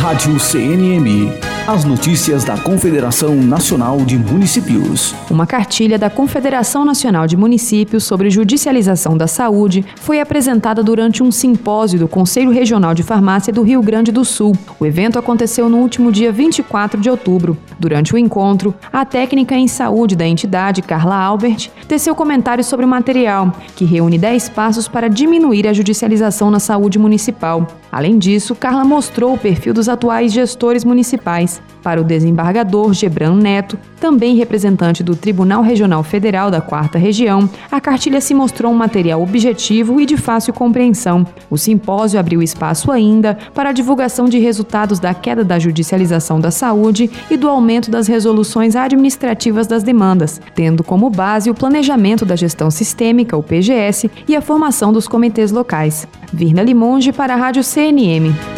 Rádio CNM. As notícias da Confederação Nacional de Municípios. Uma cartilha da Confederação Nacional de Municípios sobre judicialização da saúde foi apresentada durante um simpósio do Conselho Regional de Farmácia do Rio Grande do Sul. O evento aconteceu no último dia 24 de outubro. Durante o encontro, a técnica em saúde da entidade, Carla Albert, teceu comentários sobre o material, que reúne 10 passos para diminuir a judicialização na saúde municipal. Além disso, Carla mostrou o perfil dos atuais gestores municipais. Para o desembargador Gebran Neto, também representante do Tribunal Regional Federal da 4ª Região, a cartilha se mostrou um material objetivo e de fácil compreensão. O simpósio abriu espaço ainda para a divulgação de resultados da queda da judicialização da saúde e do aumento das resoluções administrativas das demandas, tendo como base o planejamento da gestão sistêmica, o PGS, e a formação dos comitês locais. Virna Limonge para a Rádio CNM.